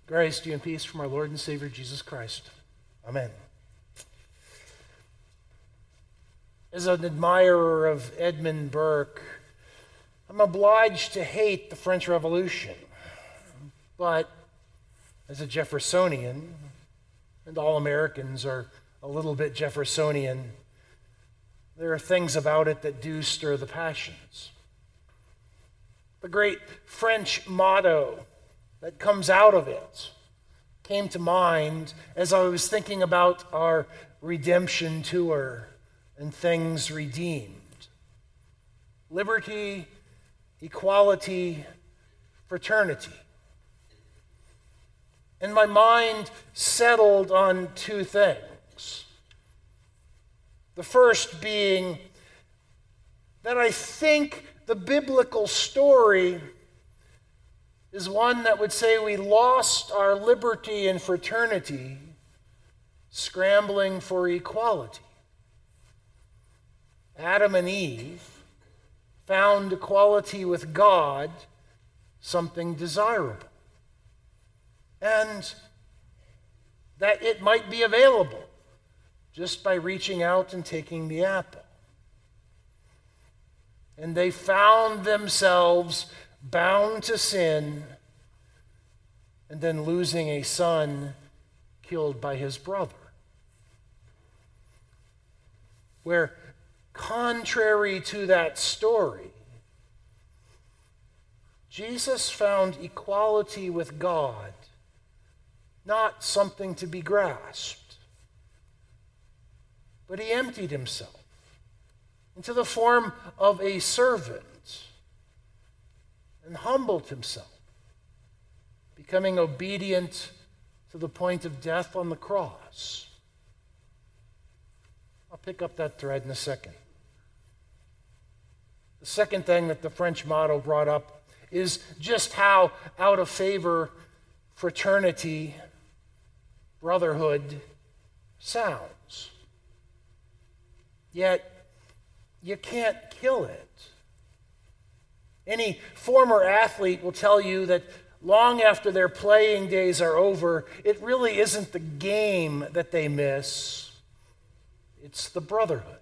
Grace to you and peace from our Lord and Savior Jesus Christ. Amen. As an admirer of Edmund Burke, I'm obliged to hate the French Revolution. But as a Jeffersonian, and all Americans are a little bit Jeffersonian, there are things about it that do stir the passions. The great French motto that comes out of it came to mind as I was thinking about our redemption tour and things redeemed. Liberty, equality, fraternity. And my mind settled on two things. The first being that I think the biblical story is one that would say we lost our liberty and fraternity scrambling for equality. Adam and Eve found equality with God something desirable, and that it might be available just by reaching out and taking the apple. And they found themselves bound to sin and then losing a son killed by his brother. Where, contrary to that story, Jesus found equality with God not something to be grasped, but he emptied himself into the form of a servant and humbled himself, becoming obedient to the point of death on the cross. I'll pick up that thread in a second. The second thing that the French motto brought up is just how out of favor fraternity, brotherhood sounds. Yet, you can't kill it. Any former athlete will tell you that long after their playing days are over, it really isn't the game that they miss, it's the brotherhood.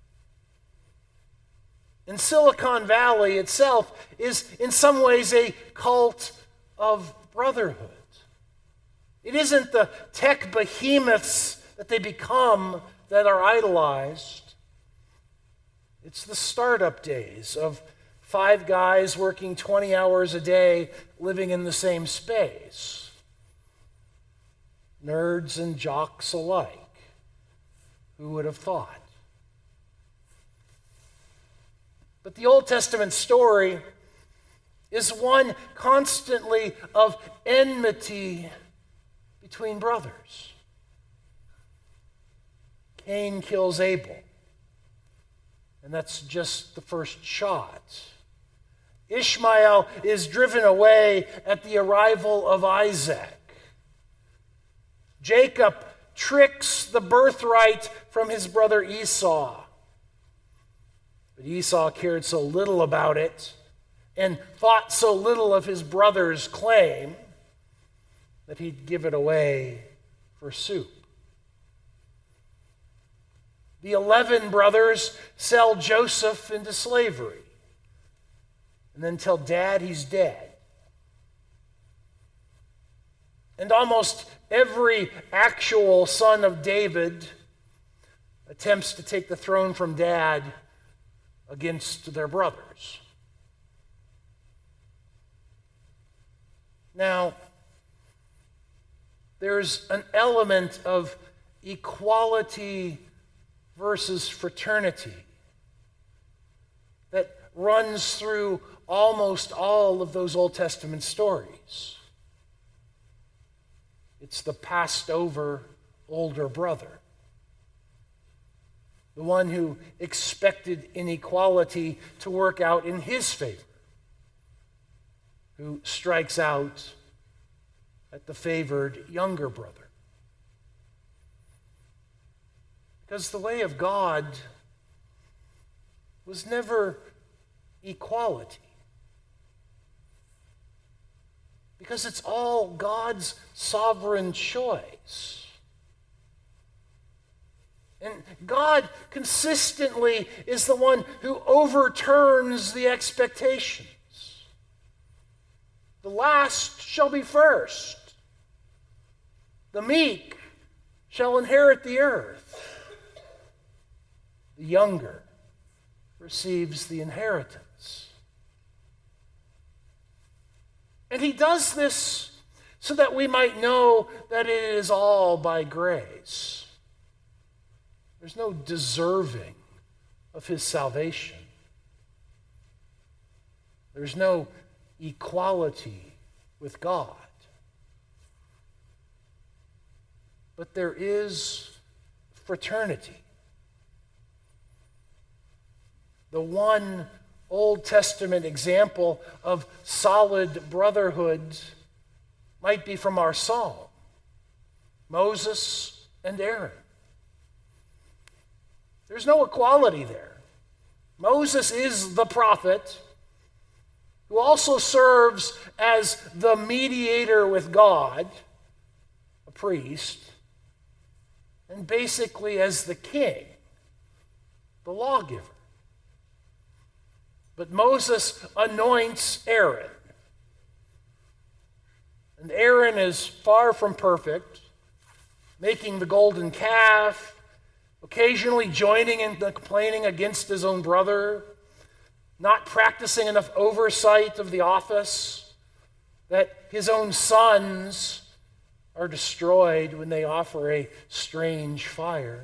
And Silicon Valley itself is in some ways a cult of brotherhood. It isn't the tech behemoths that they become that are idolized. It's the startup days of 5 guys working 20 hours a day, living in the same space. Nerds and jocks alike. Who would have thought? But the Old Testament story is one constantly of enmity between brothers. Cain kills Abel, and that's just the first shot. Ishmael is driven away at the arrival of Isaac. Jacob tricks the birthright from his brother Esau. But Esau cared so little about it and thought so little of his brother's claim that he'd give it away for soup. The 11 brothers sell Joseph into slavery and then tell Dad he's dead. And almost every actual son of David attempts to take the throne from Dad against their brothers. Now, there's an element of equality versus fraternity that runs through almost all of those Old Testament stories. It's the passed over older brother, the one who expected inequality to work out in his favor, who strikes out at the favored younger brother. Because the way of God was never equality. because it's all God's sovereign choice. And God consistently is the one who overturns the expectations. The last shall be first. The meek shall inherit the earth. The younger receives the inheritance. And he does this so that we might know that it is all by grace. There's no deserving of his salvation. There's no equality with God. But there is fraternity. The one Old Testament example of solid brotherhood might be from our psalm, Moses and Aaron. There's no equality there. Moses is the prophet who also serves as the mediator with God, a priest, and basically as the king, the lawgiver. But Moses anoints Aaron. And Aaron is far from perfect, making the golden calf, occasionally joining in the complaining against his own brother, not practicing enough oversight of the office, that his own sons are destroyed when they offer a strange fire.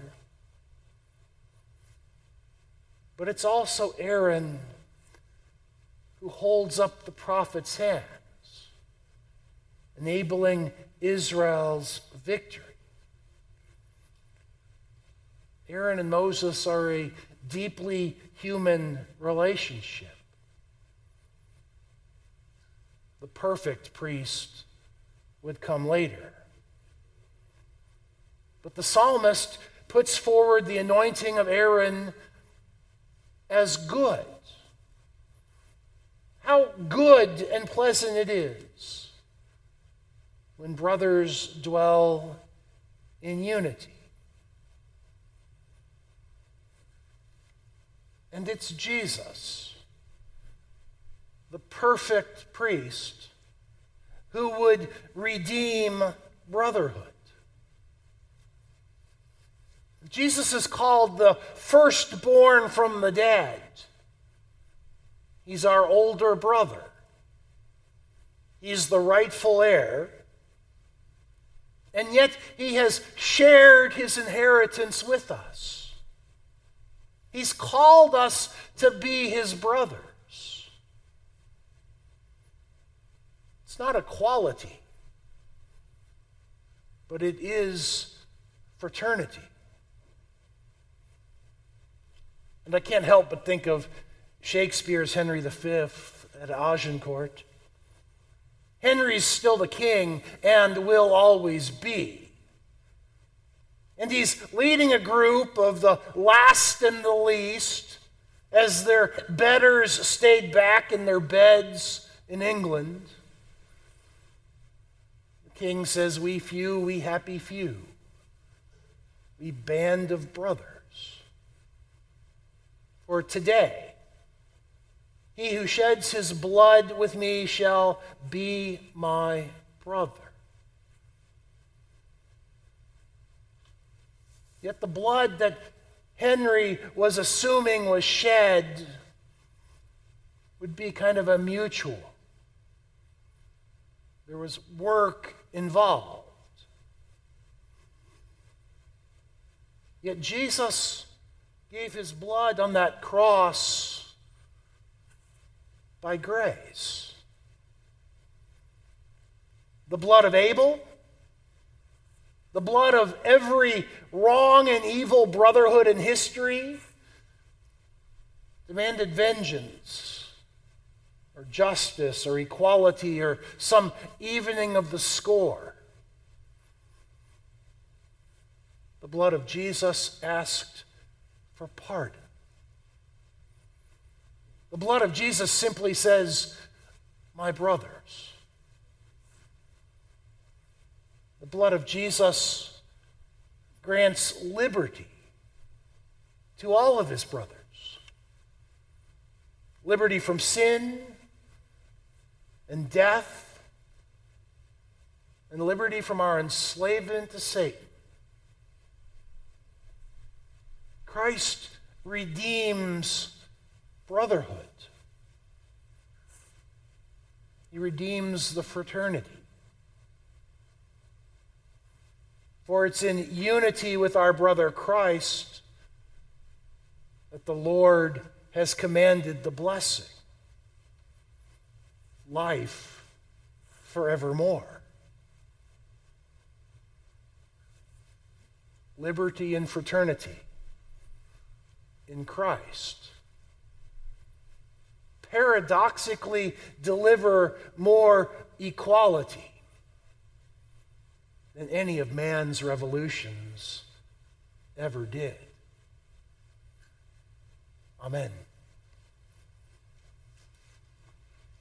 But it's also Aaron who holds up the prophet's hands, enabling Israel's victory. Aaron and Moses are a deeply human relationship. The perfect priest would come later. But the psalmist puts forward the anointing of Aaron as good. How good and pleasant it is when brothers dwell in unity. And it's Jesus, the perfect priest, who would redeem brotherhood. Jesus is called the firstborn from the dead. He's our older brother. He's the rightful heir. And yet he has shared his inheritance with us. He's called us to be his brothers. It's not equality, but it is fraternity. And I can't help but think of Shakespeare's Henry V at Agincourt. Henry's still the king and will always be. And he's leading a group of the last and the least as their betters stayed back in their beds in England. The king says, "We few, we happy few, we band of brothers. For today, he who sheds his blood with me shall be my brother." Yet the blood that Henry was assuming was shed would be kind of a mutual. There was work involved. Yet Jesus gave his blood on that cross by grace. The blood of Abel, the blood of every wrong and evil brotherhood in history, demanded vengeance or justice or equality or some evening of the score. The blood of Jesus asked for pardon. The blood of Jesus simply says, "My brothers." The blood of Jesus grants liberty to all of his brothers. Liberty from sin and death, and liberty from our enslavement to Satan. Christ redeems brotherhood. He redeems the fraternity. For it's in unity with our brother Christ that the Lord has commanded the blessing, life forevermore. Liberty and fraternity in Christ paradoxically deliver more equality than any of man's revolutions ever did. Amen.